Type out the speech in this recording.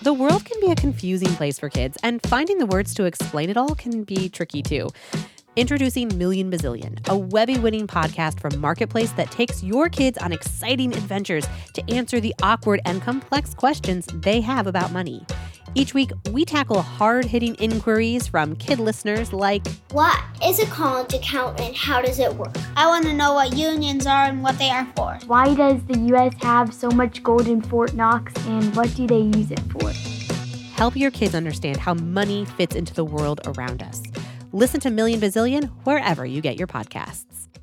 The world can be a confusing place for kids, and finding the words to explain it all can be tricky too. Introducing Million Bazillion, a Webby-winning podcast from Marketplace that takes your kids on exciting adventures to answer the awkward and complex questions they have about money. Each week, we tackle hard-hitting inquiries from kid listeners like, what is a college account and how does it work? I want to know what unions are and what they are for. Why does the U.S. have so much gold in Fort Knox, and what do they use it for? Help your kids understand how money fits into the world around us. Listen to Million Bazillion wherever you get your podcasts.